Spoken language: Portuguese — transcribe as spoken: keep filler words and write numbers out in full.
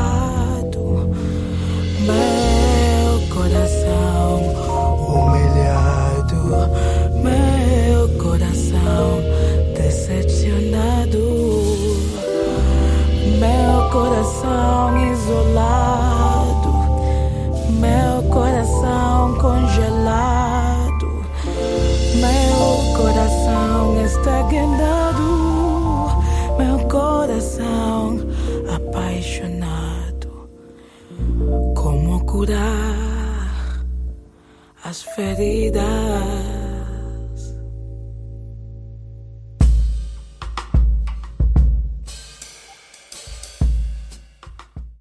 lado. Meu coração humilhado, meu coração decepcionado, meu coração isolado, meu coração congelado, meu coração estagnado, meu coração apaixonado. Como curar as feridas?